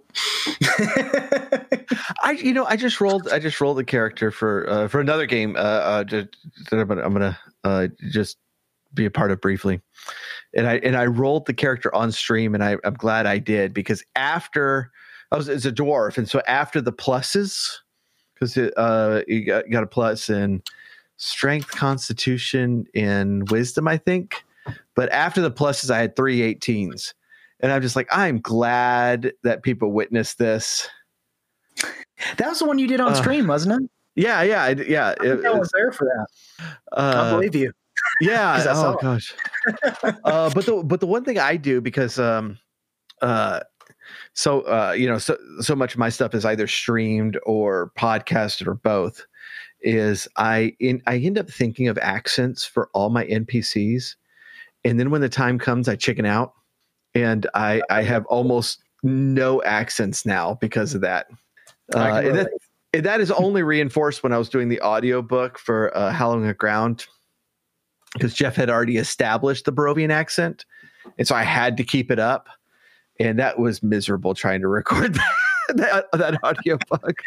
I, you know, I just rolled, I just rolled a character for, uh, for another game, uh, uh, that I'm gonna, I'm gonna, uh, just be a part of briefly. And I, and I rolled the character on stream, and I, I'm glad I did, because after I was, it's a dwarf. And so after the pluses, because it, uh, you got, got a plus in strength, constitution, and wisdom, I think. But after the pluses, I had three eighteens. And I'm just like, I'm glad that people witnessed this. That was the one you did on Uh, stream, wasn't it? Yeah, yeah, I, yeah. I, think it- I was there for that. uh, I believe you. Yeah. 'Cause I saw Oh it. gosh. uh, but the but the one thing I do, because um, uh, so uh, you know, so so much of my stuff is either streamed or podcasted or both. Is I in I end up thinking of accents for all my N P Cs, and then when the time comes, I chicken out, and I I have almost no accents now because of that. I Uh, can and that, relate. and that is only reinforced when I was doing the audiobook for uh, Hallowing the Ground, because Jeff had already established the Barovian accent, and so I had to keep it up, and that was miserable trying to record that that, that audiobook.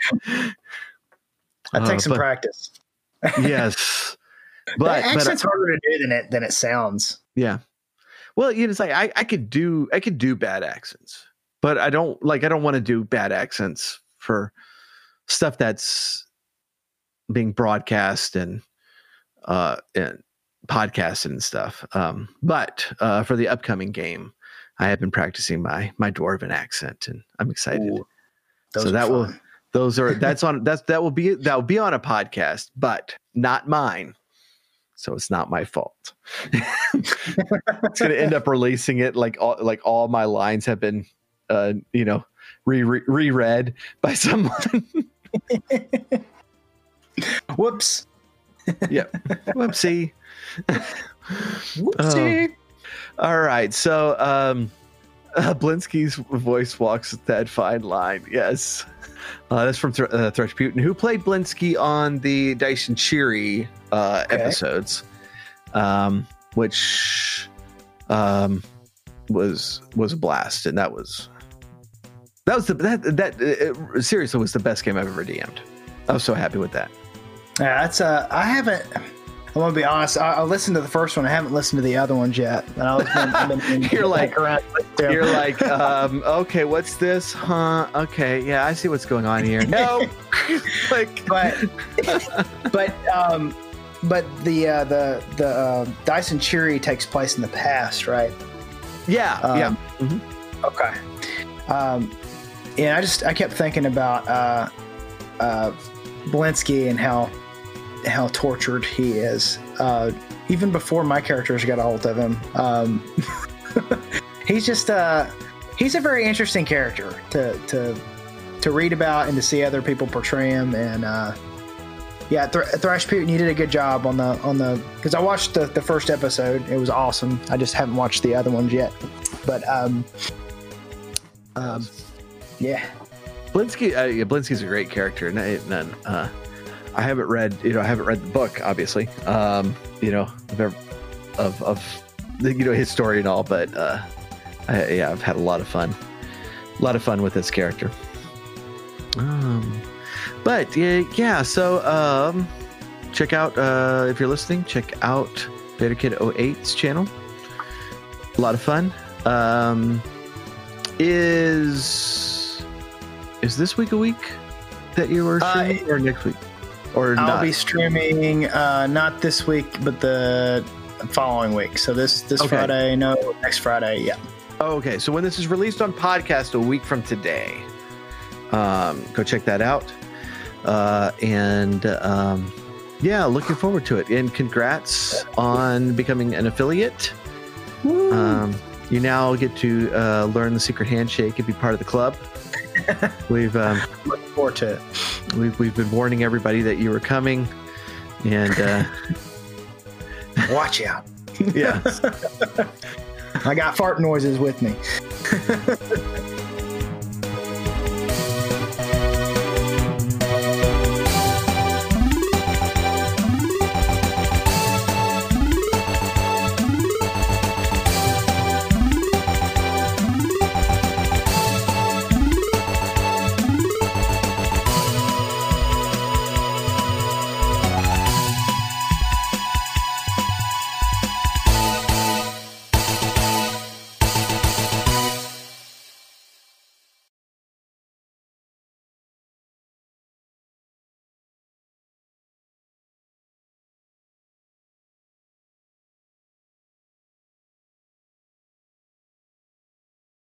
That Uh, takes some but- practice. Yes, But but but accent's harder to do than it than it sounds. yeah. Well, you know, it's like I, I could do I could do bad accents, but I don't like I don't want to do bad accents for stuff that's being broadcast and uh and podcasted and stuff. Um, but uh, for the upcoming game, I have been practicing my my dwarven accent, and I'm excited. Ooh, those so are that will fun. those are that's on that's that will be that will be on a podcast, but not mine. So it's not my fault. It's going to end up releasing it like all like all my lines have been, uh, you know, re re reread by someone. Whoops. Yeah, whoopsie. Whoopsie. All right, so um, Uh, Blinsky's voice walks that fine line. Yes. Uh, that's from Th- uh, Thresh Putin, who played Blinsky on the Dyson Cheery uh, Okay. episodes, um, which um, was was a blast, and that was that was the that that uh, seriously was the best game I've ever D M'd. I was so happy with that. Yeah, that's uh, I haven't. I want to be honest. I, I listened to the first one. I haven't listened to the other ones yet. And I was been, I've been, been You're like- around. You're like, um, okay, what's this? Huh? Okay, yeah, I see what's going on here. No, like, but but um, but the uh, the the uh, Dyson Cheery takes place in the past, right? yeah, Um, yeah. Mhm. Okay. Um, and I just I kept thinking about uh, uh, Blinsky and how how tortured he is. Uh, even before my characters got a hold of him, um, he's just uh, he's a very interesting character to to to read about and to see other people portray him. And uh, yeah, Th- Thrash Putin, you did a good job on the on the because I watched the the first episode. It was awesome. I just haven't watched the other ones yet, but um. Um, yeah. Blinsky, uh, yeah, Blinsky's a great character. And I, and, uh, I haven't read, you know, I haven't read the book, obviously, um, you know, of, ev- of, of the, you know, his story and all, but, uh, I, yeah, I've had a lot of fun, a lot of fun with this character. Um, but yeah, yeah. So, um, check out, uh, if you're listening, check out Beta Kid oh eight's channel. A lot of fun. Um, Is is this week a week that you were Uh, streaming, or next week, or I'll not? be streaming uh, not this week, but the following week. So this this Okay. Friday, no, next Friday. Yeah. Oh, okay, so when this is released on podcast a week from today, um, go check that out. Uh, and um, yeah, looking forward to it. And congrats on becoming an affiliate. Um, you now get to uh, learn the secret handshake and be part of the club. We've um, Looking forward to it. we've we've been warning everybody that you were coming, and uh, Watch out. yeah. I got fart noises with me.